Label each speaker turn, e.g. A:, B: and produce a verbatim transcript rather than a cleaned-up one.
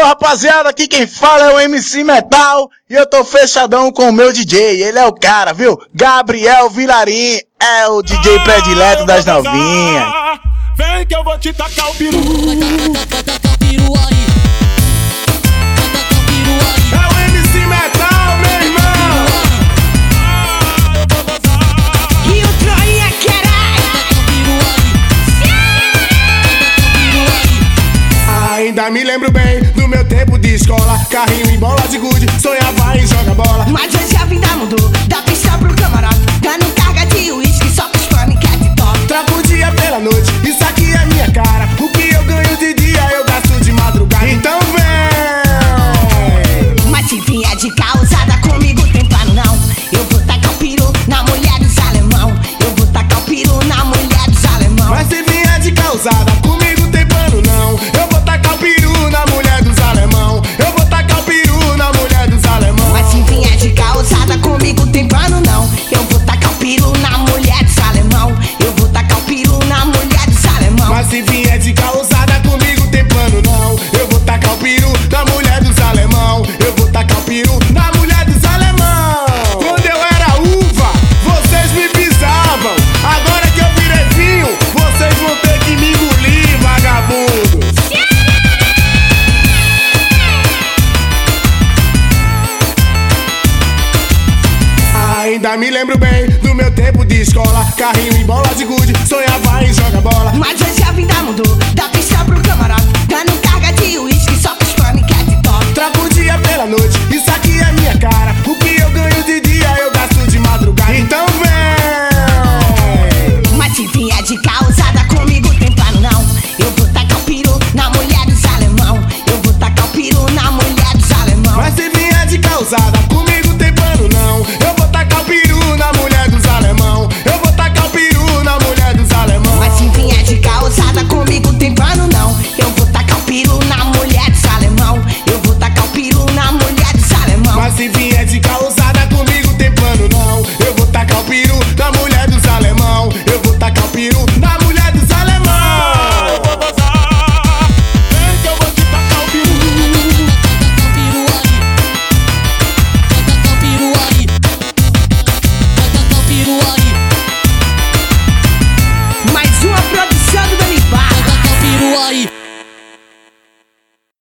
A: Alô, rapaziada, aqui quem fala é o M C Metal e eu tô fechadão com o meu D J, ele é o cara, viu? Gabriel Vilarim, é o D J predileto das novinhas.
B: Vem que eu vou te tacar o peru.
C: Taca o peru aí. Taca o peru aí.
B: É o M C Metal, meu irmão. Eu vou gozar.
D: E o Troinha caralho.
C: Taca o peru aí. Taca o peru aí.
B: Ainda me lembro bem do meu tempo de escola. Carrinho e bola de gude, sonhava em jogar bola.
D: Mas hoje a vida mudou, da pista pro camarote. Dando carga de uísque, só pros fãs que é de top.
B: Troco o dia pela noite, isso aqui é minha cara. O que eu ganho de dia eu gasto de madrugada. Então vem.
D: Mas se vier de causada comigo tem plano não. Eu vou tacar o peru na mulher dos alemão. Eu vou tacar o peru na mulher dos alemão.
B: Mas se vier de causada comigo tem plano não. Eu vou tacar o peru na mulher dos alemão. Eu vou tacar o peru na mulher dos alemão.
D: Mas se vier de causada comigo tem plano não. Eu vou tacar o peru na mulher dos alemão. Eu vou tacar o peru na mulher dos alemão.
B: Mas se vier de causada comigo tem plano não. Eu vou tacar o peru na mulher dos alemão. Eu vou tacar o peru na mulher dos alemão. Quando eu era uva, vocês me pisavam. Agora que eu virei vinho, vocês vão ter que me engolir, vagabundo. Ainda me lembro bem do meu tempo de escola. Carrinho e bola de gude, sonhava em jogar bola.
D: Mas hoje a vida mudou, da pista pro camarote.